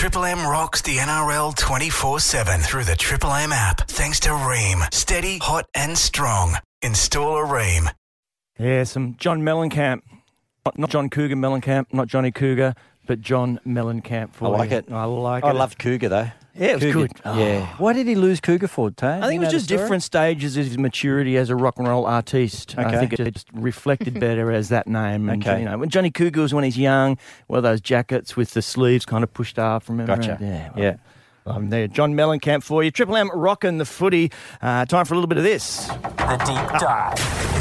Triple M rocks the NRL 24/7 through the Triple M app. Thanks to Ream. Steady, hot and strong. Install a Ream. Yeah, some John Mellencamp. Not John Cougar Mellencamp, not Johnny Cougar, but John Mellencamp for I like it. I like it. I loved Cougar, though. Yeah, it was Cougar. good. Yeah. Why did he lose Cougar for, Tane? I think it was just different stages of his maturity as a rock and roll artiste. Okay. I think it just reflected better as that name. And, Okay. you know, when Johnny Cougar was when he's young, well, those jackets with the sleeves kind of pushed up. Remember? Gotcha. Yeah. I'm there. John Mellencamp for you. Triple M rocking the footy. Time for a little bit of this. The Deep Dive.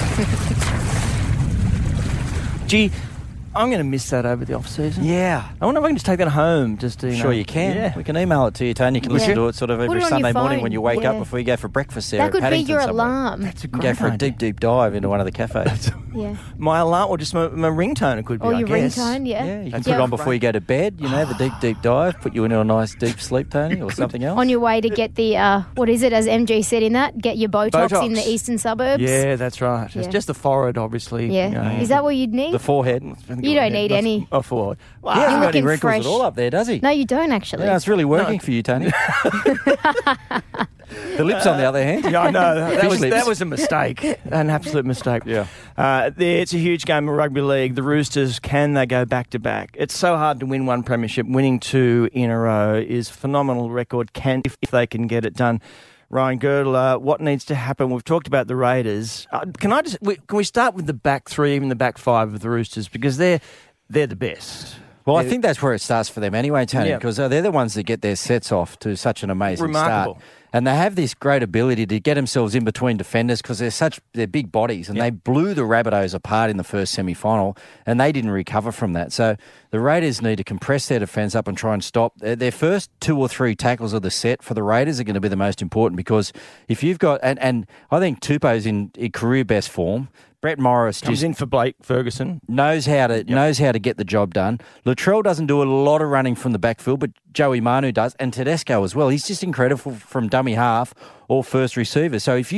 Gee, I'm going to miss that over the off-season. Yeah. I wonder if I can just take that home. Just to, Sure you can. Yeah. We can email it to you, Tane. You can listen to it sort of Put every it on Sunday your morning phone. when you wake up Yeah. before you go for breakfast there That at could be Paddington your somewhere. alarm. That's a You great go for a idea. deep dive into one of the cafes. Yeah. My alarm or just my ringtone it could be, Or I your guess. ringtone, yeah. Yeah, you can That's put it Yeah. on before you go to bed, you know, the deep dive, put you into a nice deep sleep, Tony, or something else. On your way to get the, what is it, as MG said in that, get your Botox in the eastern suburbs. Yeah, that's right. It's Yeah. just the forehead, obviously. Yeah. You know. Is that what you'd need? The forehead. You don't need any. Oh, forehead. Well, He hasn't You're got any looking wrinkles fresh. at all up there, does he? No, you don't actually. Yeah, it's really working for you, Tony. The lips, on the other hand. Yeah, I know. Fish lips. That was a mistake. An absolute mistake. Yeah. It's a huge game of rugby league. The Roosters, can they go back-to-back? It's so hard to win one premiership. Winning two in a row is a phenomenal record, if they can get it done. Ryan Girdler, what needs to happen? We've talked about the Raiders. Can we start with the back three, even the back five of the Roosters? Because they're the best. Well, I think that's where it starts for them anyway, Tony, Yeah. because they're the ones that get their sets off to such an amazing Remarkable. start. And they have this great ability to get themselves in between defenders because they're big bodies, and they blew the Rabbitohs apart in the first semi-final, and they didn't recover from that. So the Raiders need to compress their defence up and try and stop. Their first 2 or 3 tackles of the set for the Raiders are going to be the most important, because if you've got, and I think Tupou's in career best form. Brett Morris Comes just in for Blake Ferguson. knows how to get the job done. Latrell doesn't do a lot of running from the backfield, but Joey Manu does, and Tedesco as well. He's just incredible from dummy half or first receiver. So if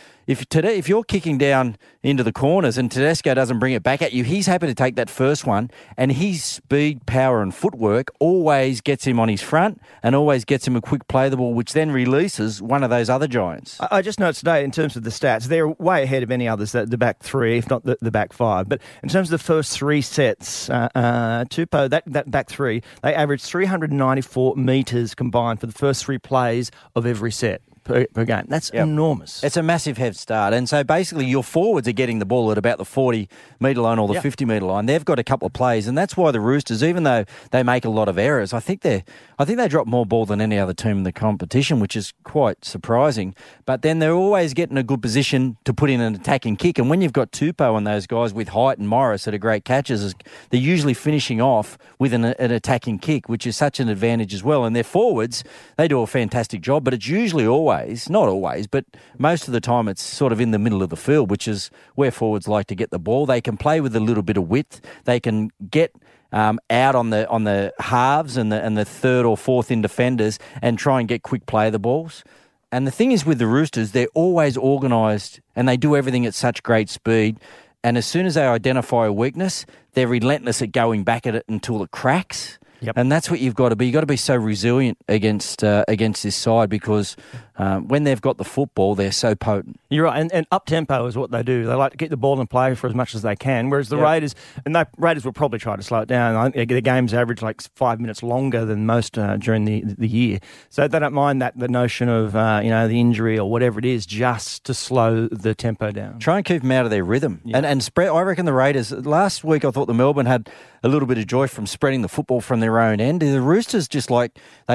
you're kicking down into the corners and Tedesco doesn't bring it back at you, he's happy to take that first one, and his speed, power and footwork always gets him on his front and always gets him a quick play the ball, which then releases one of those other giants. I just noticed today, in terms of the stats, they're way ahead of any others, the back three, if not the back five. But in terms of the first 3 sets, Tupou, that back three, they averaged 394 metres combined for the first 3 plays of every set per game. That's enormous. It's a massive head start. And so basically your forwards are getting the ball at about the 40-metre line or the 50-metre line. They've got a couple of plays, and that's why the Roosters, even though they make a lot of errors, I think they drop more ball than any other team in the competition, which is quite surprising. But then they're always getting a good position to put in an attacking kick. And when you've got Tupou and those guys with Height and Morris that are great catches, they're usually finishing off with an attacking kick, which is such an advantage as well. And their forwards, they do a fantastic job, but it's usually not always, but most of the time it's sort of in the middle of the field, which is where forwards like to get the ball. They can play with a little bit of width. They can get out on the halves and the third or fourth in defenders and try and get quick play of the balls. And the thing is with the Roosters, they're always organised and they do everything at such great speed. And as soon as they identify a weakness, they're relentless at going back at it until it cracks. Yep. And that's what you've got to be. You've got to be so resilient against this side, because when they've got the football, they're so potent. You're right, and up-tempo is what they do. They like to get the ball and play for as much as they can, whereas the Raiders, and the Raiders will probably try to slow it down. I think their games average like 5 minutes longer than most during the year. So they don't mind the notion of the injury or whatever it is, just to slow the tempo down. Try and keep them out of their rhythm. Yeah. And spread. I reckon the Raiders, last week I thought the Melbourne had a little bit of joy from spreading the football from their own end. The Roosters just like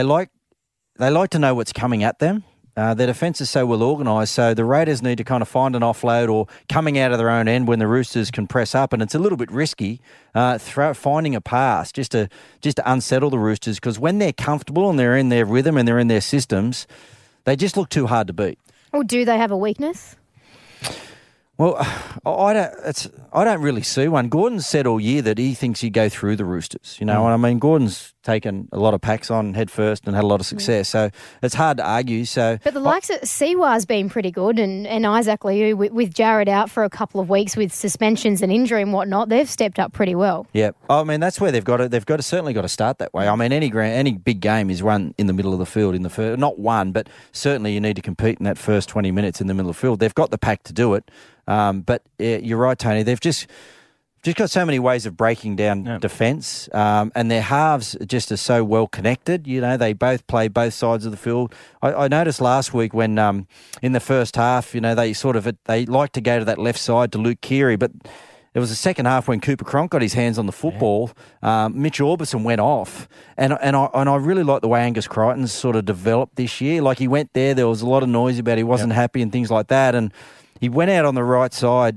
to know what's coming at them. Their defence is so well organised, so the Raiders need to kind of find an offload or coming out of their own end when the Roosters can press up, and it's a little bit risky finding a pass just to unsettle the Roosters, because when they're comfortable and they're in their rhythm and they're in their systems, they just look too hard to beat. Or do they have a weakness? Well, I don't really see one. Gordon's said all year that he thinks he'd go through the Roosters. You know, and I mean, Gordon's taken a lot of packs on head first and had a lot of success. So it's hard to argue. But the likes of Siwa's been pretty good, and Isaac Liu with Jared out for a couple of weeks with suspensions and injury and whatnot, they've stepped up pretty well. Yeah, I mean that's where they've got to certainly got to start that way. I mean any big game is run in the middle of the field in the first, not one, but certainly you need to compete in that first 20 minutes in the middle of the field. They've got the pack to do it, but you're right, Tony. They've just got so many ways of breaking down defence, and their halves just are so well connected. You know, they both play both sides of the field. I noticed last week when in the first half, you know, they like to go to that left side to Luke Keary, but there was a second half when Cooper Cronk got his hands on the football. Mitch Orbison went off, and I really like the way Angus Crichton's sort of developed this year. Like he went there was a lot of noise about he wasn't happy and things like that, and he went out on the right side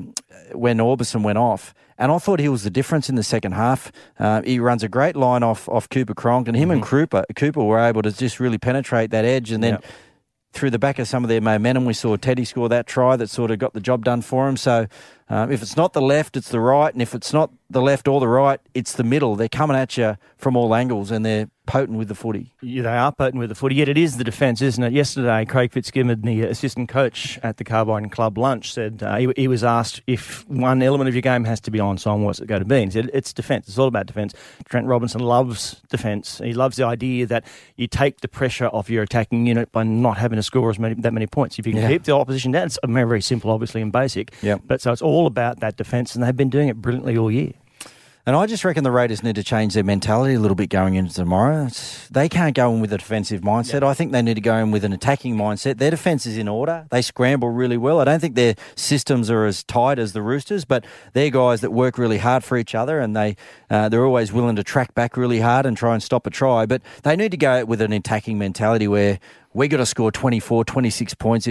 when Orbison went off, and I thought he was the difference in the second half. He runs a great line off Cooper Cronk, and him and Cooper were able to just really penetrate that edge, and then through the back of some of their momentum, we saw Teddy score that try that sort of got the job done for him. So if it's not the left, it's the right, and if it's not the left or the right, it's the middle. They're coming at you from all angles, and they're potent with the footy. Yeah, they are potent with the footy, yet it is the defence, isn't it? Yesterday, Craig Fitzgibbon, the assistant coach at the Carbine Club lunch, said he was asked if one element of your game has to be onside, what's it going to be? And he said, it's defence. It's all about defence. Trent Robinson loves defence. He loves the idea that you take the pressure off your attacking unit by not having to score that many points. If you can keep the opposition down, it's very, very simple, obviously, and basic. But so it's all about that defence, and they've been doing it brilliantly all year. And I just reckon the Raiders need to change their mentality a little bit going into tomorrow. They can't go in with a defensive mindset. I think they need to go in with an attacking mindset. Their defence is in order. They scramble really well. I don't think their systems are as tight as the Roosters, but they're guys that work really hard for each other, and they're always willing to track back really hard and try and stop a try. But they need to go with an attacking mentality where we got to score 24, 26 points.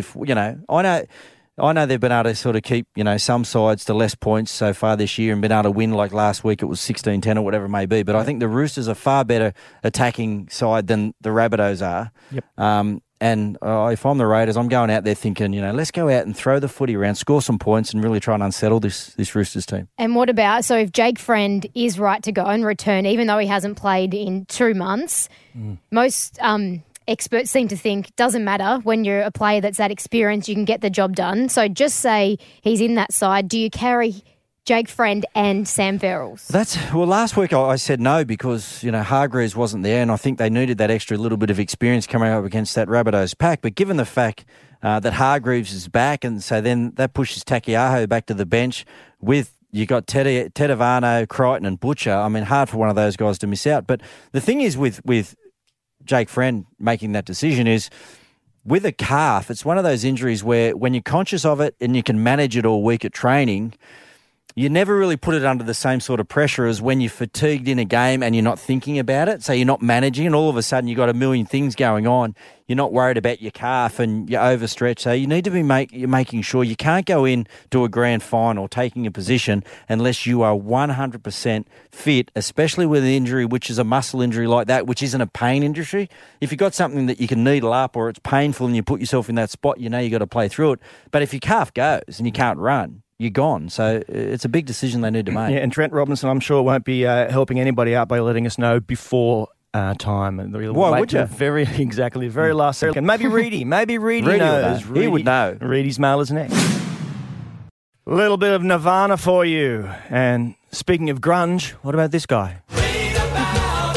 I know they've been able to sort of keep, some sides to less points so far this year and been able to win, like last week it was 16-10 or whatever it may be. But I think the Roosters are far better attacking side than the Rabbitohs are. And if I'm the Raiders, I'm going out there thinking, let's go out and throw the footy around, score some points and really try and unsettle this Roosters team. And what about, so if Jake Friend is right to go and return, even though he hasn't played in 2 months, most experts seem to think it doesn't matter when you're a player that's that experienced, you can get the job done. So just say he's in that side. Do you carry Jake Friend and Sam Verrills? Last week I said no because, Hargreaves wasn't there, and I think they needed that extra little bit of experience coming up against that Rabbitohs pack. But given the fact that Hargreaves is back, and so then that pushes Takiaho back to the bench with you got Tedavano, Crichton and Butcher. I mean, hard for one of those guys to miss out. But the thing is with Jake Friend making that decision is with a calf, it's one of those injuries where when you're conscious of it and you can manage it all week at training, you never really put it under the same sort of pressure as when you're fatigued in a game and you're not thinking about it. So you're not managing, and all of a sudden you've got a million things going on. You're not worried about your calf and you're overstretched. So you need to be making sure you can't go in to a grand final taking a position unless you are 100% fit, especially with an injury which is a muscle injury like that, which isn't a pain injury. If you've got something that you can needle up or it's painful and you put yourself in that spot, you've got to play through it. But if your calf goes and you can't run, you're gone. So it's a big decision they need to make. Yeah, and Trent Robinson, I'm sure, won't be helping anybody out by letting us know before time. And why would you? Very last second. Maybe Reedy knows. He would know. Reedy's mail is next. A little bit of Nirvana for you. And speaking of grunge, what about this guy? Read about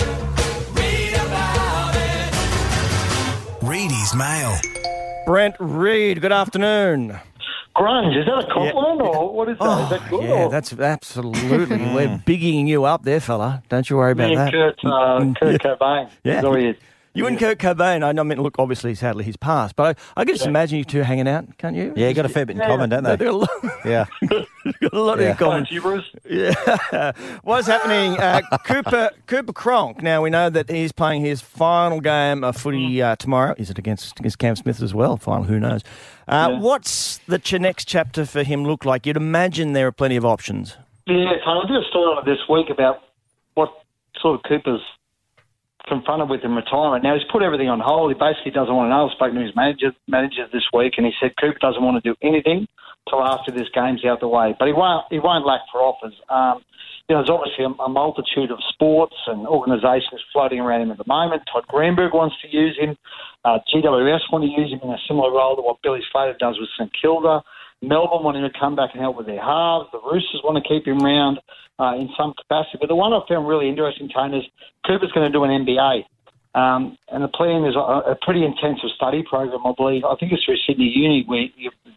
it. Reedy's mail. Brent Reed, good afternoon. Grunge, is that a compliment or what is that? Is that good? Yeah, that's absolutely. We're bigging you up there, fella. Don't you worry about that. Kurt Cobain. Yeah. That's all he is. You and Kurt Cobain, I mean, look, obviously, sadly, he's passed, but I can just imagine you two hanging out, can't you? Yeah, you got a fair bit in common, don't they? They've got Yeah. got a lot in common. You, Bruce? Yeah. What's happening? Cooper Cronk. Now, we know that he's playing his final game of footy tomorrow. Is it against Cam Smith as well? Final, who knows? What's the next chapter for him look like? You'd imagine there are plenty of options. Yeah, I did a story on it this week about what sort of Cooper's confronted with in retirement. Now, he's put everything on hold. He basically doesn't want to know. I spoke to his manager this week, and he said Cooper doesn't want to do anything till after this game's out the way. But he won't lack for offers. There's obviously a multitude of sports and organisations floating around him at the moment. Todd Greenberg wants to use him. GWS want to use him in a similar role to what Billy Slater does with St Kilda. Melbourne want him to come back and help with their halves. The Roosters want to keep him around in some capacity. But the one I found really interesting, Tony, is Cooper's going to do an MBA. And the plan is a pretty intensive study program, I believe. I think it's through Sydney Uni, where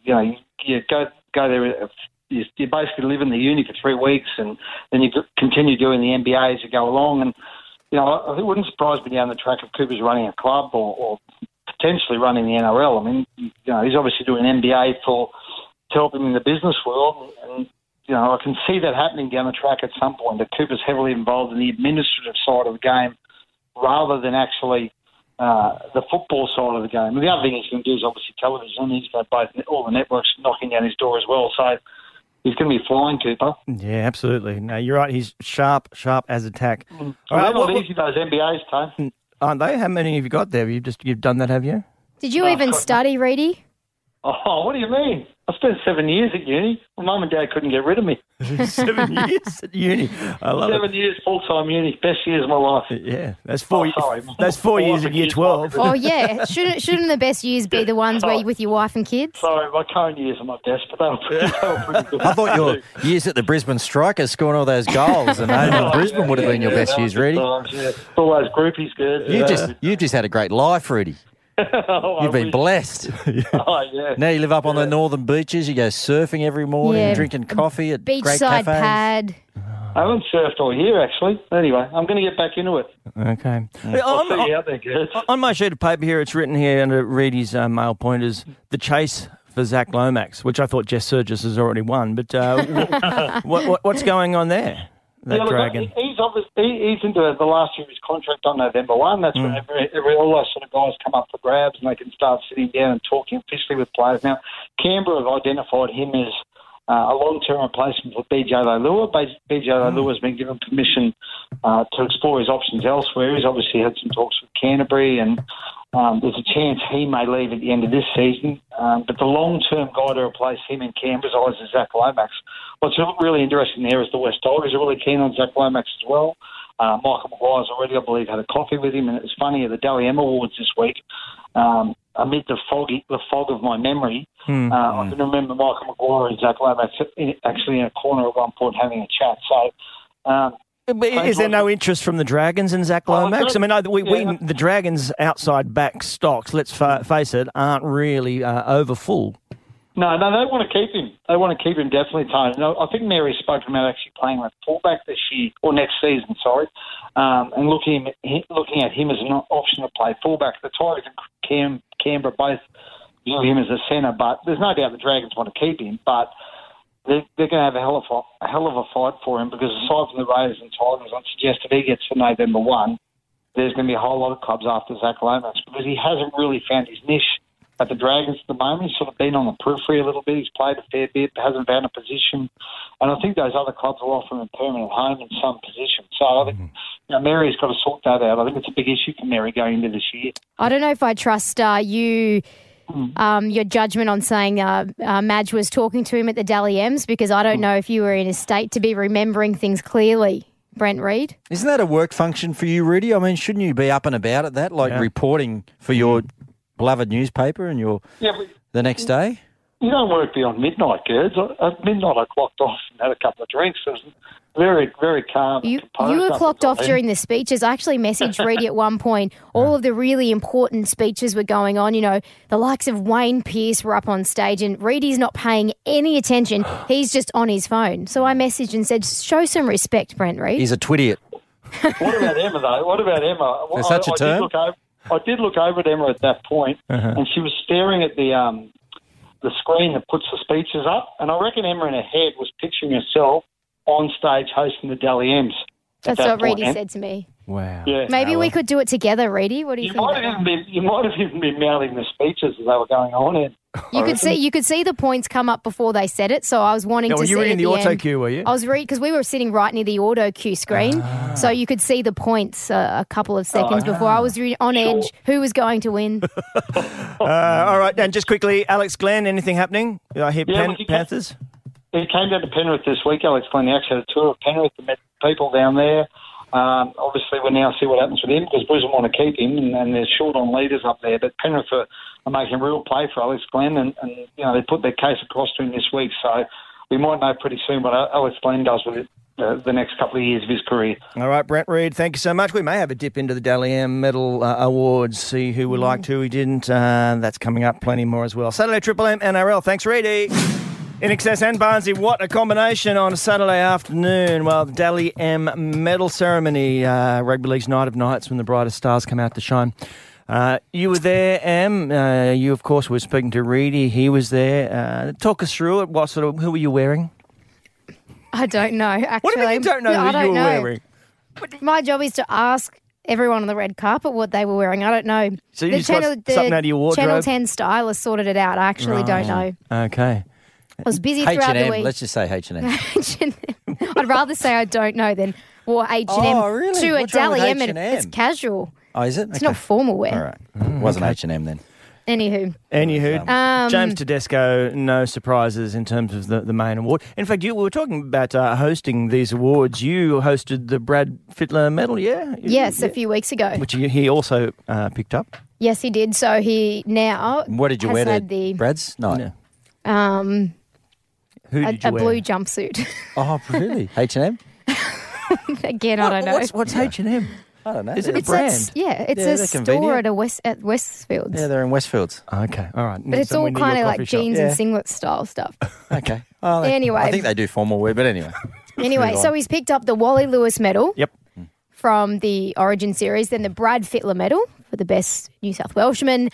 you go there. You basically live in the uni for 3 weeks, and then you continue doing the MBA as you go along. And it wouldn't surprise me down the track if Cooper's running a club or potentially running the NRL. I mean, he's obviously doing an MBA to help him in the business world, and I can see that happening down the track at some point. That Cooper's heavily involved in the administrative side of the game rather than actually the football side of the game. And the other thing he's going to do is obviously television. He's got all the networks knocking down his door as well. So he's going to be flying, Cooper. Yeah, absolutely. No, you're right. He's sharp as a tack. All right, not easy, those MBAs, Tone. Aren't they? How many have you got there? You've done that, have you? Did you even study, Reedy? Oh, what do you mean? I spent 7 years at uni. My mum and dad couldn't get rid of me. 7 years at uni. I love 7 years full-time uni. Best years of my life. Yeah, that's 4 That's 4 years at year 12. Oh, yeah. Shouldn't the best years be the ones where you're with your wife and kids? Sorry, my current years are my best, but they were pretty good. I thought your years at the Brisbane Strikers scoring all those goals and owning Brisbane would have been your best years, Reedy. All those groupies good. You've just had a great life, Reedy. You've been blessed. Oh, yeah. Now you live up on the northern beaches. You go surfing every morning, drinking coffee at great beachside cafes. pad. I haven't surfed all year, actually. Anyway, I'm going to get back into it. Okay. I'll see you out there, kids. On my sheet of paper here, it's written here under Reedy's mail pointers, the chase for Zach Lomax, which I thought Jess Surgis has already won. But what's going on there? Dragon. He's into the last year of his contract on November 1. That's when all those sort of guys come up for grabs and they can start sitting down and talking officially with players. Now, Canberra have identified him as a long-term replacement for BJ Leilua. BJ Leilua has been given permission to explore his options elsewhere. He's obviously had some talks with Canterbury, and there's a chance he may leave at the end of this season. But the long-term guy to replace him in Canberra's eyes is Zach Lomax. What's really interesting there is the West Tigers are really keen on Zach Lomax as well. Michael Maguire's already, I believe, had a coffee with him, and it was funny at the Dally M Awards this week. Amid the fog of my memory, I can remember Michael Maguire and Zach Lomax actually in a corner at one point having a chat. So. Is there no interest from the Dragons in Zach Lomax? I mean, the Dragons' outside back stocks, let's face it, aren't really over full. No, they want to keep him. They want to keep him definitely, Tony. I think Mary's spoken about actually playing at fullback this year, or next season, sorry, and looking at him as an option to play fullback. The Tigers and Canberra both view him as a centre, but there's no doubt the Dragons want to keep him, but they're going to have a hell of a fight for him, because aside from the Raiders and Tigers, I'd suggest if he gets to November 1, there's going to be a whole lot of clubs after Zach Lomax, because he hasn't really found his niche at the Dragons at the moment. He's sort of been on the periphery a little bit. He's played a fair bit, hasn't found a position. And I think those other clubs will offer him a permanent home in some position. So I think Mary's got to sort that out. I think it's a big issue for Mary going into this year. I don't know if I trust your judgment on saying Madge was talking to him at the Dally M's, because I don't know if you were in a state to be remembering things clearly, Brent Reid. Isn't that a work function for you, Reedy? I mean, shouldn't you be up and about at that, reporting for your beloved newspaper and the next day? You don't work beyond midnight, Gerds. At midnight I clocked off and had a couple of drinks. It was very, very calm. You were clocked off during the speeches. I actually messaged Reedy at one point. All of the really important speeches were going on. You know, the likes of Wayne Pearce were up on stage, and Reedy's not paying any attention. He's just on his phone. So I messaged and said, show some respect, Brent Reid. He's a twittiot. What about Emma, though? What about Emma? There's such a term? I did look over at Emma at that point, and she was staring at the screen that puts the speeches up, and I reckon Emma in her head was picturing herself on stage hosting the Dally M's. That's that what Reedy point. said to me. Wow. Yeah. Maybe we could do it together, Reedy. What do you You think? might have even been mouthing the speeches as they were going on. And You could see the points come up before they said it. So I was wanting Were to you see reading at the auto end. cue, were you? I was reading because we were sitting right near the auto cue screen, so you could see the points a couple of seconds before. I was on edge. Who was going to win? All right, and just quickly, Alex Glenn, anything happening? I hear Yeah, well, Panthers? he came down to Penrith this week, Alex Glenn. He actually had a tour of Penrith and met people down there. Obviously, we'll now see what happens with him because Brisbane want to keep him, and they're short on leaders up there. But Penrith are making real play for Alex Glenn, and they put their case across to him this week. So we might know pretty soon what Alex Glenn does with it the next couple of years of his career. All right, Brent Reid, thank you so much. We may have a dip into the Dally M Medal Awards, see who we liked, who we didn't. That's coming up, plenty more as well. Saturday Triple M NRL. Thanks, Reedy. In Excess and Barnsley, what a combination on a Saturday afternoon. Well, the Dally M Medal Ceremony, Rugby League's Night of Nights when the brightest stars come out to shine. You were there, Em. You, of course, were speaking to Reedy. He was there. Talk us through it. Who were you wearing? I don't know, actually. What do you mean you don't know I who you don't were know. wearing? My job is to ask everyone on the red carpet what they were wearing. I don't know. So you just got something out of your wardrobe? Channel 10 stylist sorted it out. I actually don't know. Okay. I was busy throughout the H&M, week. let's just say H&M. I'd rather say I don't know than wore H&M Oh, really? to a What's wrong with Dally M. H&M? It's casual. Oh, is it? It's not formal wear. All right. Wasn't H&M then. Anywho. James Tedesco, no surprises in terms of the main award. In fact, we were talking about hosting these awards. You hosted the Brad Fittler Medal, yeah? Yes, a few weeks ago. Which he also picked up. Yes, he did. So he now What did you has wear to had the Brad's night? Yeah. Who a did you wear? blue jumpsuit. Oh, really? H&M? Again, I don't know. What's H&M? I don't know. Is it a It's brand? it's Yeah, a they're store convenient. at Westfields. Yeah, they're in Westfields. Okay, all right. But it's all kind of like jeans Yeah. and singlet style stuff. Okay. Oh, Anyway. I think they do formal wear, but anyway. Anyway, move so on. he's picked up the Wally Lewis medal Yep. from the Origin series, then the Brad Fittler medal for the best New South Welshman.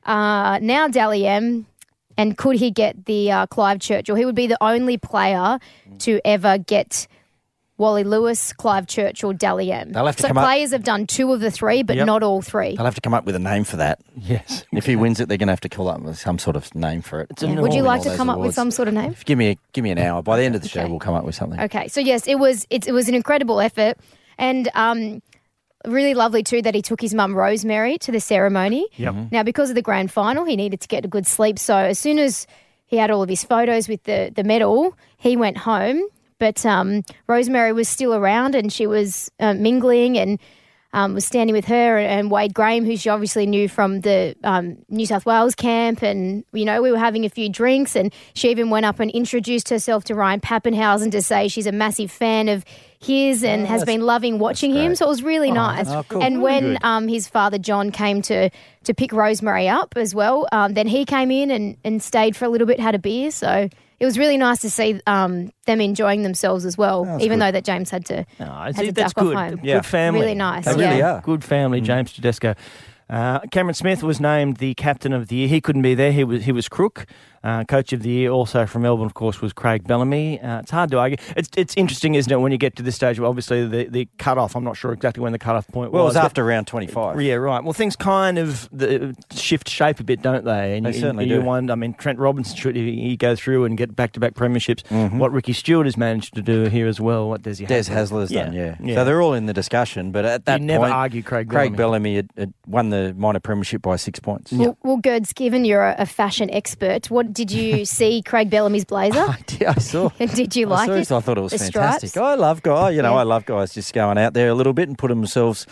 Now Dally M. And could he get the Clive Churchill? He would be the only player to ever get Wally Lewis, Clive Churchill, Dally M. They'll have to so come up- players have done 2 of the 3, but Yep. not all 3. They'll have to come up with a name for that. Yes. If he wins it, they're going to have to call up with some sort of name for it. Yeah. Would you All like to those come up with awards. some sort of name? Give me an hour. By the end of the show, Okay. we'll come up with something. Okay, so yes, it was an incredible effort, and really lovely too that he took his mum Rosemary to the ceremony. Yep. Now, because of the grand final, he needed to get a good sleep, so as soon as he had all of his photos with the medal, he went home. But Rosemary was still around, and she was mingling and was standing with her and Wade Graham, who she obviously knew from the New South Wales camp. And, we were having a few drinks, and she even went up and introduced herself to Ryan Pappenhausen to say she's a massive fan of his and has been loving watching him. So it was really nice. cool. And Really when his father, John, came to pick Rosemary up as well, then he came in and stayed for a little bit, had a beer. So it was really nice to see them enjoying themselves as well, even though that James had to, No, had to that's duck good. off home. Yeah. Good family. Really nice, They really are. Good family, James Tedesco. Cameron Smith was named the captain of the year. He couldn't be there. He was Crook. Coach of the year, also from Melbourne, of course, was Craig Bellamy. It's hard to argue. It's interesting, isn't it, when you get to this stage? Well, obviously, the cut-off, I'm not sure exactly when the cut-off point Well, it was. was after round 25. Yeah, right. Well, things kind of shift shape a bit, don't they? And They certainly do. wonder, Trent Robinson, should he go through and get back-to-back premierships? What Ricky Stewart has managed to do here as well. What does he Des Hasler's done, yeah. So they're all in the discussion, but at that You never point, argue Craig Bellamy had won the minor premiership by 6 points. Well, Gerds, given you're a fashion expert, what did you see Craig Bellamy's blazer? I saw. And did you like it? I thought it was The fantastic. stripes? I love guys. Yeah. I love guys just going out there a little bit and putting themselves,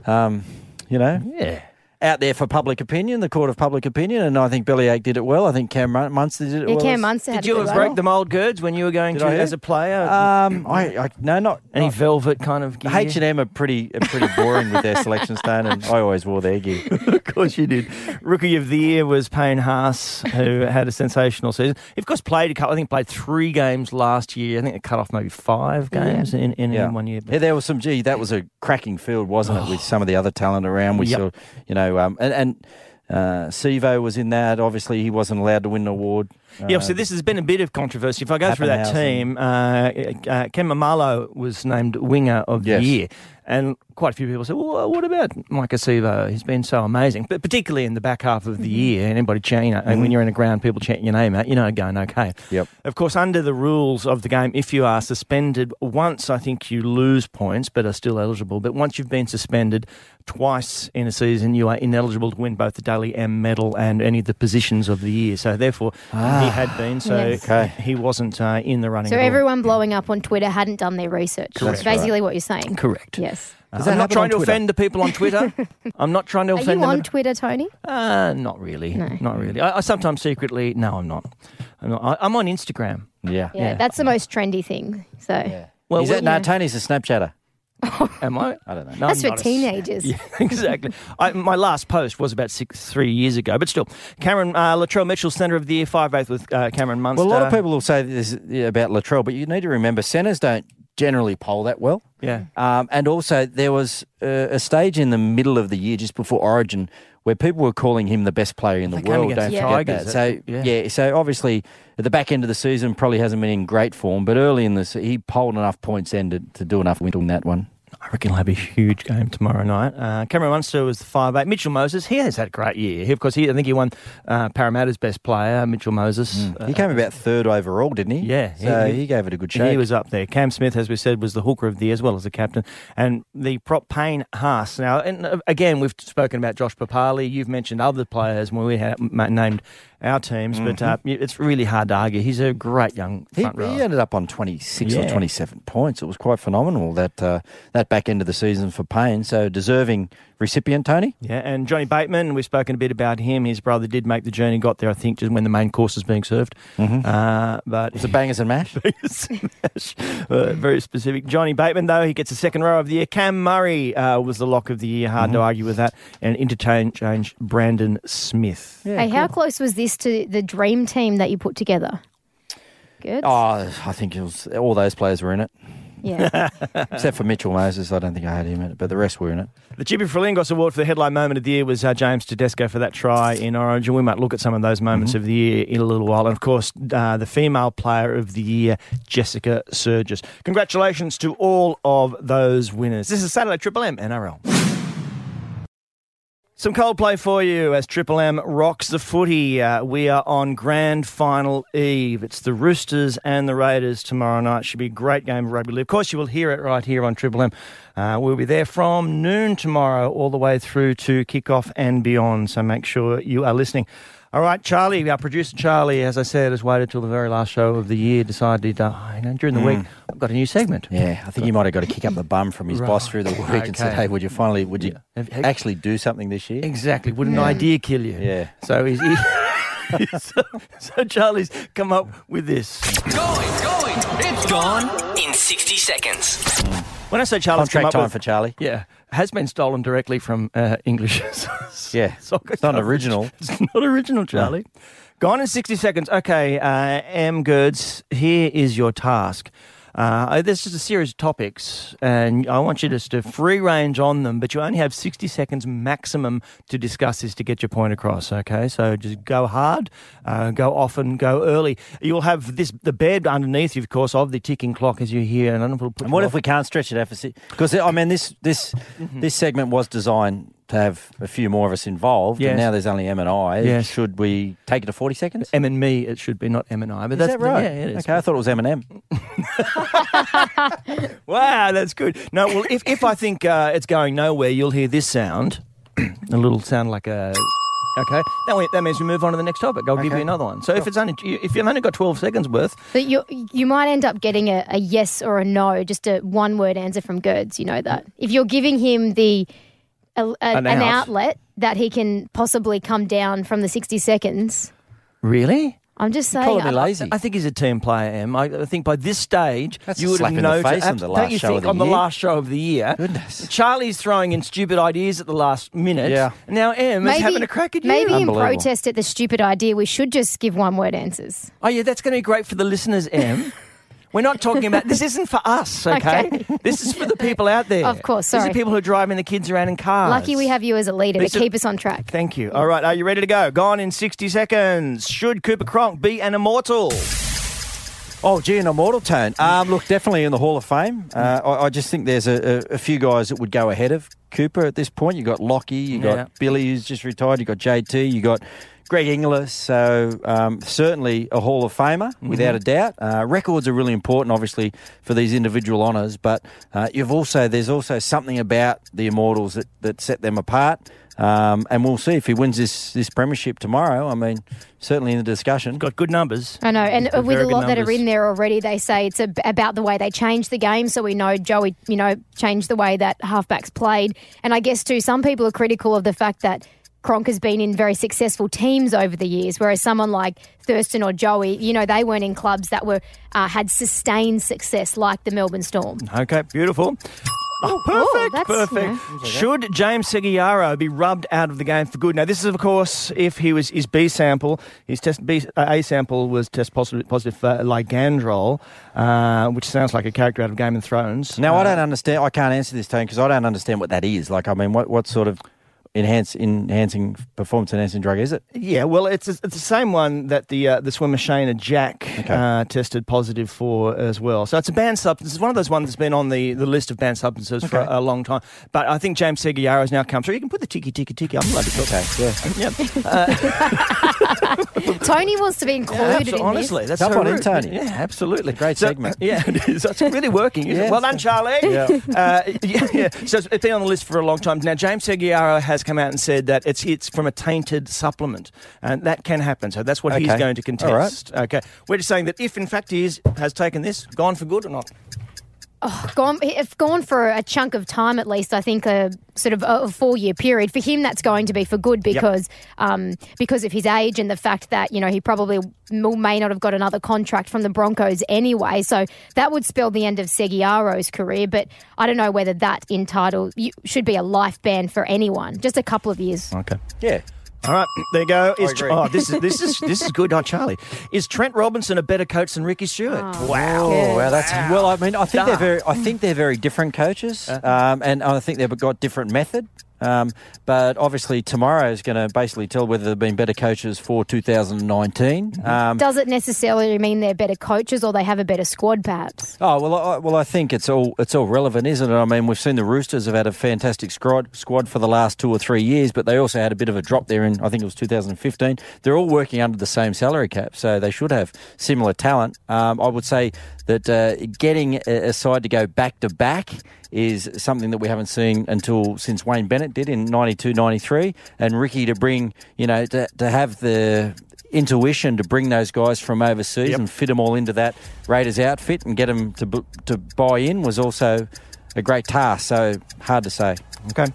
Yeah. out there for public opinion, the court of public opinion. And I think Bellyache did it well. I think Cam Munster did it well. Cam Munster had Did you a good break one. the mould, Gerds, when you were going Did I hear? as a player? Not Any velvet kind of gear? H&M are pretty boring with their selection stone, and I always wore their gear. Of course you did. Rookie of the year was Payne Haas, who had a sensational season. He, of course, played 3 games last year. I think it cut off maybe 5 games in 1 year. Yeah, there was some. That was a cracking field, wasn't it? With some of the other talent around, we saw. And Sivo was in that. Obviously, he wasn't allowed to win an award. Yeah, so this has been a bit of controversy. If I go through that team, Ken Mamalo was named winger of the year. And quite a few people say, well, what about Mike Acevo? He's been so amazing. But particularly in the back half of the year, and anybody chanting, and when you're in a ground, people chanting your name out, going okay. Yep. Of course, under the rules of the game, if you are suspended once, I think you lose points, but are still eligible. But once you've been suspended twice in a season, you are ineligible to win both the Daily M medal and any of the positions of the year. So therefore, he had been. So he wasn't in the running. So at all. Everyone blowing up on Twitter hadn't done their research. Correct. That's basically what you're saying. Correct. Yes. I'm not trying to offend the people on Twitter. I'm not trying to offend them. Are you on Twitter, Tony? Not really. No. Not really. I sometimes secretly... No, I'm not. I'm on Instagram. Yeah. That's the most trendy thing. So, Well, Tony's a Snapchatter. Am I? I don't know. No, that's I'm for not teenagers. Yeah, exactly. My last post was about 3 years ago, but still. Cameron Latrell Mitchell, Centre of the Year, 5/8 with Cameron Munster. Well, a lot of people will say this about Latrell, but you need to remember centres don't generally poll that well. Yeah. And also there was a stage in the middle of the year, just before Origin, where people were calling him the best player in the world. Don't forget that. So, so obviously at the back end of the season probably hasn't been in great form, but early in this, he polled enough points then to do enough win that one. I reckon he'll have a huge game tomorrow night. Cameron Munster was the 5/8. Mitchell Moses, he has had a great year. I think he won Parramatta's best player, Mitchell Moses. He came about third overall, didn't he? Yeah. So he gave it a good shake. He was up there. Cam Smith, as we said, was the hooker of the year as well as the captain. And the prop Payne Haas. Now, and again, we've spoken about Josh Papali. You've mentioned other players when we had named our teams, but it's really hard to argue. He's a great young front rower. He ended up on 26 or 27 points. It was quite phenomenal, that back end of the season for Payne. So deserving recipient, Tony. Yeah, and Johnny Bateman, we've spoken a bit about him. His brother did make the journey, got there, I think, just when the main course was being served. But was it bangers and mash? Very specific. Johnny Bateman, though, he gets a second row of the year. Cam Murray was the lock of the year. Hard to argue with that. And interchange Brandon Smith. Yeah, how close was this to the dream team that you put together? Good. Oh, I think it was all those players were in it. Yeah. Except for Mitchell Moses, I don't think I had him in it, but the rest were in it. The Chippy Frelingos Award for the headline moment of the year was James Tedesco for that try in Origin. We might look at some of those moments of the year in a little while. And, of course, the female player of the year, Jessica Surgis. Congratulations to all of those winners. This is Saturday Triple M NRL. Some Coldplay for you as Triple M rocks the footy. We are on grand final eve. It's the Roosters and the Raiders tomorrow night. Should be a great game of rugby league. Of course, you will hear it right here on Triple M. We'll be there from noon tomorrow all the way through to kickoff and beyond, so make sure you are listening. All right, Charlie, our producer Charlie, as I said, has waited till the very last show of the year, decided during the week, I've got a new segment. Yeah, I think he might have got a kick up the bum from his boss through the week and said, hey, would you actually do something this year? Exactly. Would an idea kill you? Yeah. So so Charlie's come up with this. Going. It's gone in 60 seconds. When I say Charlie's come Contract up time with, for Charlie. Yeah, has been stolen directly from English. Yeah, soccer it's not original. It's not original, Charlie. No. Gone in 60 seconds. Okay, M. Gerds, here is your task. There's just a series of topics, and I want you just to free range on them, but you only have 60 seconds maximum to discuss this to get your point across, okay? So just go hard, go often, go early. You'll have the bed underneath you, of course, of the ticking clock as you hear. And what if we can't stretch it out for... Because, I mean, this segment was designed to have a few more of us involved, and now there's only M and I. Yes. Should we take it to 40 seconds? M and me, it should be, not M and I. But is that right? Yeah, it is. Okay, I thought it was M&M. Wow, that's good. No, well, if I think it's going nowhere, you'll hear this sound. A little sound like a... Okay, that means we move on to the next topic. I'll give you another one. So if you've only got 12 seconds worth... But you might end up getting a yes or a no, just a one-word answer from Gerds, you know that. If you're giving him an outlet that he can possibly come down from the 60 seconds. Really? I'm just saying. Calling me lazy. I think he's a team player, Em. I think by this stage, that's you would have noticed on the last show of the year. On the last show of the year. Goodness. Charlie's throwing in stupid ideas at the last minute. Yeah. And now Em is having a crack at you. Maybe in protest at the stupid idea, we should just give one-word answers. Oh, yeah, that's going to be great for the listeners, Em. We're not talking about... This isn't for us, okay? This is for the people out there. Of course, sorry. These are people who are driving the kids around in cars. Lucky we have you as a leader to keep us on track. Thank you. All right, are you ready to go? Gone in 60 seconds. Should Cooper Cronk be an immortal? Oh, gee, an immortal, Tone. Look, definitely in the Hall of Fame. I just think there's a few guys that would go ahead of Cooper at this point. You got Lockie, you got Billy, who's just retired, you got JT, you got Greg Inglis. So certainly a Hall of Famer, without a doubt. Records are really important, obviously, for these individual honours, but there's also something about the immortals that set them apart. And we'll see if he wins this premiership tomorrow. I mean, certainly in the discussion. Got good numbers. I know, and with a lot that are in there already, they say it's about the way they changed the game. So we know Joey, changed the way that halfbacks played. And I guess, too, some people are critical of the fact that Cronk has been in very successful teams over the years, whereas someone like Thurston or Joey, they weren't in clubs that were had sustained success like the Melbourne Storm. Okay, beautiful. Oh, perfect. Should James Seguiaro be rubbed out of the game for good? Now, this is, of course, if his B sample, A sample was test positive for ligandrol, which sounds like a character out of Game of Thrones. Now, I don't understand. I can't answer this, Tone, because I don't understand what that is. Like, I mean, what sort of enhancing performance-enhancing drug is it? Yeah, well, it's the same one that the swimmer Shayna Jack tested positive for as well. So it's a banned substance. It's one of those ones that's been on the list of banned substances for a long time. But I think James Seguiaro has now come through. You can put the ticky. I'm bloody Tony wants to be included in honestly, this. That's tough on him, Tony. Yeah, absolutely. Great segment. Yeah, it is. It's really working. Isn't it? Well done, Charlie. Yeah. So it's been on the list for a long time. Now, James Seguiaro has come out and said that it's from a tainted supplement, and that can happen. So that's what he's going to contest. All right. Okay, we're just saying that if in fact he has taken this, gone for good or not. Gone for a chunk of time at least. I think a sort of a 4-year period for him. That's going to be for good because of his age and the fact that he probably may not have got another contract from the Broncos anyway. So that would spell the end of Seguiaro's career. But I don't know whether that should be a life ban for anyone. Just a couple of years. Okay. Yeah. All right, there you go. This This is good, Charlie. Is Trent Robinson a better coach than Ricky Stewart? Wow, well. I mean, I think they're very different coaches, and I think they've got different method. But obviously tomorrow is going to basically tell whether they've been better coaches for 2019. Does it necessarily mean they're better coaches or they have a better squad, perhaps? Oh well, I think it's all relevant, isn't it? I mean, we've seen the Roosters have had a fantastic squad for the last 2 or 3 years, but they also had a bit of a drop there in, I think it was 2015. They're all working under the same salary cap, so they should have similar talent. I would say that getting a side to go back to back is something that we haven't seen since Wayne Bennett did in 92-93, and Ricky to bring, to have the intuition to bring those guys from overseas and fit them all into that Raiders outfit and get them to buy in was also a great task. So hard to say. Okay.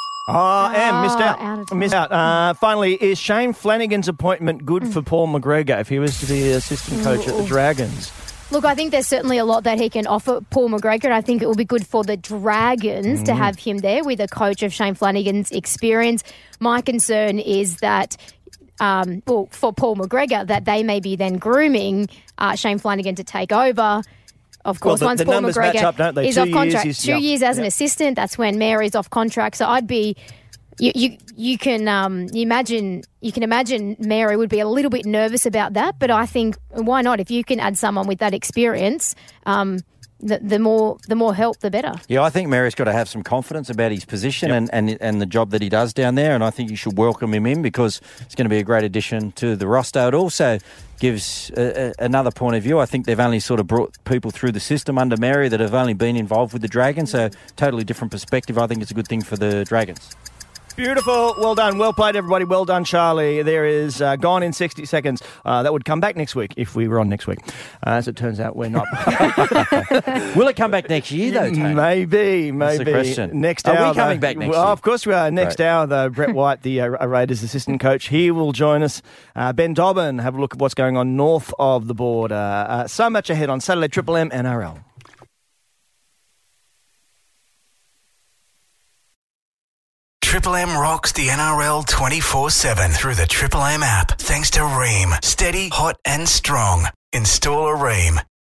Missed out. Finally, is Shane Flanagan's appointment good for Paul McGregor if he was to be the assistant coach at the Dragons? Look, I think there's certainly a lot that he can offer Paul McGregor, and I think it will be good for the Dragons to have him there with a coach of Shane Flanagan's experience. My concern is that, for Paul McGregor, that they may be then grooming Shane Flanagan to take over. Of course, once Paul McGregor is off contract, 2 years as an assistant, that's when Mary's off contract. So I'd be... You can imagine Mary would be a little bit nervous about that, but I think why not? If you can add someone with that experience, the more help, the better. Yeah, I think Mary's got to have some confidence about his position and the job that he does down there, and I think you should welcome him in because it's going to be a great addition to the roster. It also gives another point of view. I think they've only sort of brought people through the system under Mary that have only been involved with the Dragons, so totally different perspective. I think it's a good thing for the Dragons. Beautiful. Well done. Well played, everybody. Well done, Charlie. There is Gone in 60 Seconds. That would come back next week if we were on next week. As it turns out, we're not. Will it come back next year, though, Tony? Maybe. That's the question. Next hour, we coming back next year? Of course we are. Next hour, though, Brett White, the Raiders assistant coach, he will join us. Ben Dobbin, have a look at what's going on north of the border. So much ahead on Saturday Triple M NRL. Triple M rocks the NRL 24/7 through the Triple M app. Thanks to Ream. Steady, hot and strong. Install a Ream.